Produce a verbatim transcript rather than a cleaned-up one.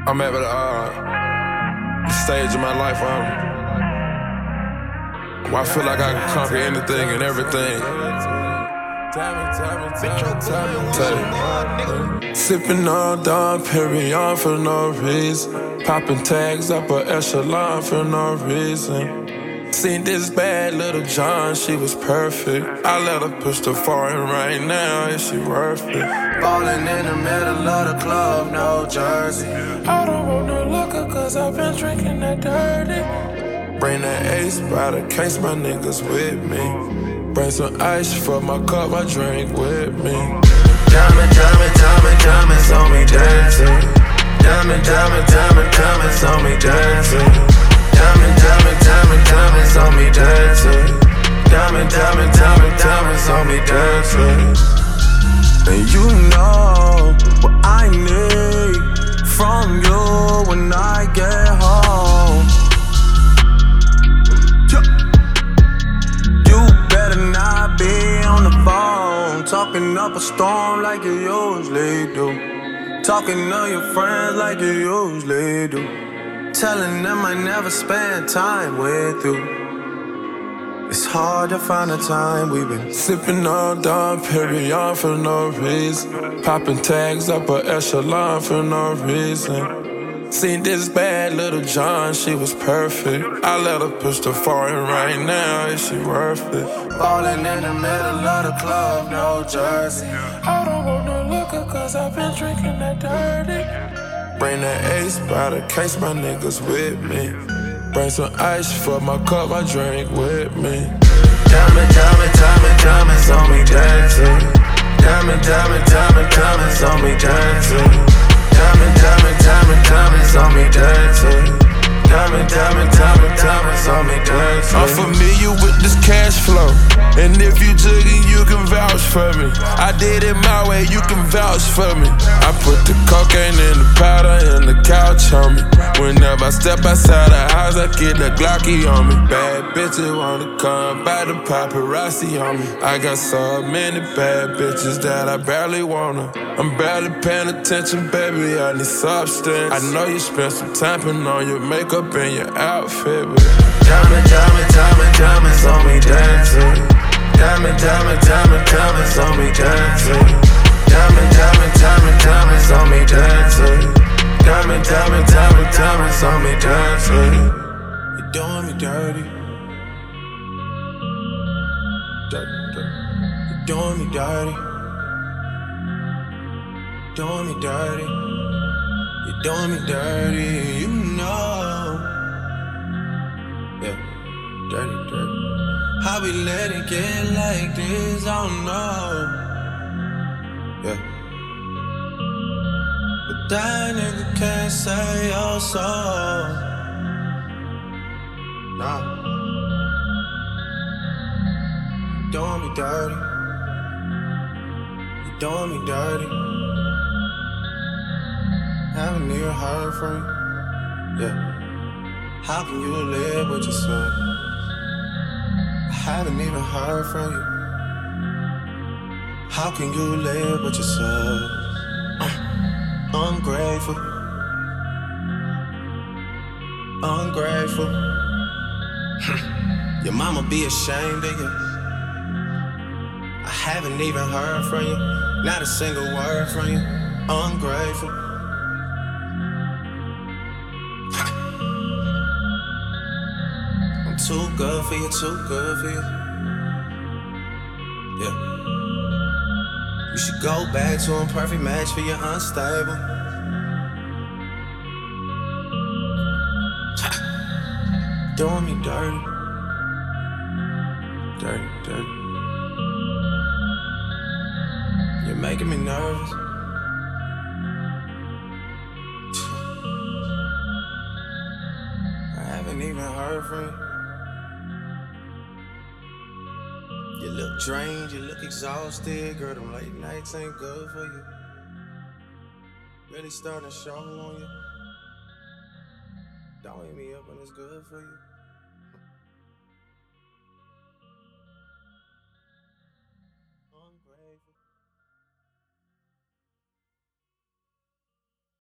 I'm at the, uh, the stage of my life where, I'm, where I feel like I can conquer anything and everything. Sipping on Dom Perignon for no reason. Popping tags up a echelon for no reason. Seen this bad little John, she was perfect. I let her push the foreign right now, is she worth it? Ballin' in the middle of the club, no jersey. I don't want no liquor cause I've been drinking that dirty. Bring that ace by the case, my niggas with me. Bring some ice for my cup, my drink with me. Diamond, diamond, diamond, diamonds on me dancing. Diamond, diamond, diamond, diamonds on me dancing. Diamond, diamond, diamond, diamonds on me dancing. Diamond, diamond, diamond, diamonds on me dancing. And you know what I need from you when I get home. You better not be on the phone, talking up a storm like you usually do. Talking to your friends like you usually do. Telling them I never spend time with you. It's hard to find a time we've been sipping on Dom Perignon for no reason. Popping tags up a echelon for no reason. Seen this bad little John, she was perfect. I let her push the foreign right now, is she worth it? Ballin' in the middle of the club, no jersey. I don't want no liquor cause I've been drinking that dirty. Bring that ace by the case, my niggas with me. Bring some ice for my cup, my drink with me. Diamond, diamond, diamond, diamonds on me dancing. Diamond, diamond, diamond, diamonds on me dancing. Diamond, diamond, diamond, diamonds on me dancing. Diamond, diamond, diamond, diamonds on me dancing. I'm familiar with this cash flow, and if you jugging, you can vouch for me. I did it my way, you can vouch for me. I put the cocaine in the powder and the couch on me. Whenever I step outside the house, I get the Glocky on me. Bad bitches wanna come by, the paparazzi on me. I got so many bad bitches that I barely wanna. I'm barely paying attention, baby, I need substance. I know you spent some time putting on your makeup and your outfit, but diamond, diamond, diamond, diamonds on me dancing. Diamond, diamond, diamond, diamonds on me dancing. Diamond, diamond, diamond, diamonds on me dancing. Diamond, diamond, diamond, diamonds on me dancing. You're doing me dirty. Dirty, dirty. You're doing me dirty. Doing me dirty. You're doing me dirty, you know. Yeah, dirty, dirty. How we let it get like this, I don't know. Yeah. But that nigga can't say your soul. Nah. You doing me dirty. You doing me dirty. Haven't even heard from you. Yeah. How can you live with yourself? I haven't even heard from you. How can you live with yourself? Uh, ungrateful. Ungrateful. Your mama be ashamed of you. I haven't even heard from you. Not a single word from you. Ungrateful. I'm too good for you, too good for you. Yeah. You should go back to a perfect match for your unstable. Doing me dirty. Dirty, dirty. You're making me nervous. I haven't even heard from you. You look drained, you look exhausted. Girl, them late nights ain't good for you. Really starting to show on you. Don't hit me up when it's good for you.